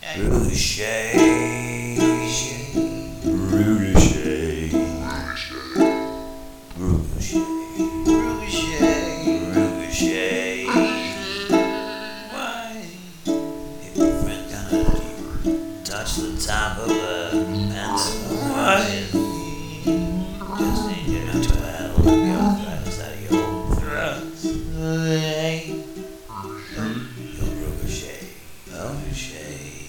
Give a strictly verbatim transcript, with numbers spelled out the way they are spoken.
Ricochet, Ricochet, Ricochet, Ricochet. Why? If your friend gonna touch the top of a pencil, why? Just need you know to help your thrust out of your thrust. Your Ricochet, Ricochet.